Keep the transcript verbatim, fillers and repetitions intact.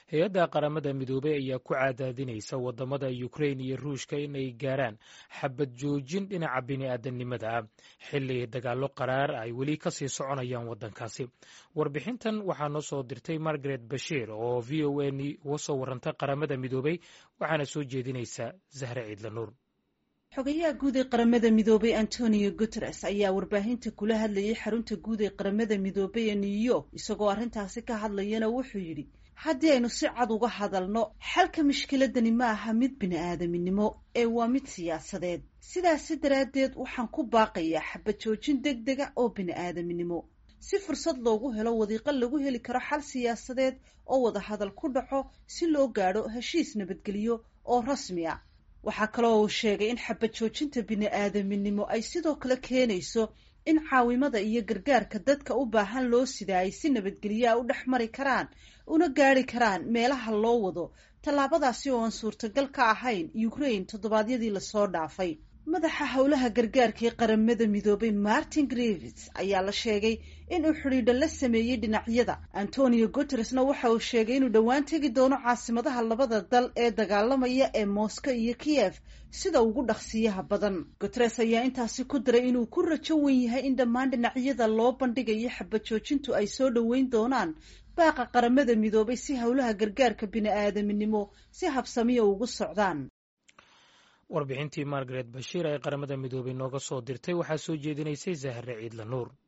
hay-adda qaramada midoobey ayaa ku cadaadinaysa wadamada Ukraine iyo Ruushka inay gaaraan xabad joojin dhinaca bini'aadanimada ah xilli dagaalo qaraar ay weli kasii soconayaan wadankaasi. Warbixintan waxaa noo soo dirtay Margaret Bashir oo V O A uga soo warantay qaramada midoobey, waxaana soo jeedinaysa Zahra Ciidla Nuur. xogayaha guud ee qaramada midoobay Antonio Guterres ayaa warbaahinta kula hadlayay xarunta guud ee qaramada midoobay ee New York, isagoo arrintaasi ka hadlayana wuxuu yidhi haddii aynu si cad uga hadalno, xalka mushkiladani ma aha mid bini'aadaminimo ee waa mid siyaasadeed. sidaasi daraaddeed waxaan ku baaqayaa xabad joojin degdega oo bini'aadaminimo si fursad loogu helo wadiiqo lagu heli karo xal siyaasadeed oo wada hadal ku dhaco si loo gaadho heshiis nabadgelyo oo rasmi ah. waxaa kaloo uu sheegay in xabad joojinta bini'aadaminimo ay sidoo kale keenayso in caawimada iyo gargaarka dadka u baahan loo sidaa ay si nabadgelyo ah u dhex mari karaan una gaari karaan meelaha loo wado. tallaabadaasi oo aan suurtagal ka ahayn Ukraine toddobaadyadii lasoo dhaafay. madaxa howlaha gargaarka ee qaramada midoobay Martin Griffiths ayaa la sheegay inuu xidhiidho la sameeyey dhinacyada. Antonio Guterresna waxa uu sheegay inuu dhowaan tegi doono caasimadaha labada dal ee dagaalamaya ee Moscow iyo Kiev sida ugu dhaqsiyaha badan. Guterres ayaa intaasi ku daray inuu ku rajo weyn yahay in dhammaan dhinacyada loo bandhigayo xabad joojintu ay soo dhoweyn doonaan baaqa qaramada midoobay si howlaha gargaarka bini'aadaminimo si habsamiya ugu socdaan. warbixintii Margaret Bashir ee qaramada midoobey nooga soo dirtay waxaa soo jeedinaysay Zahra Ciidla Nuur.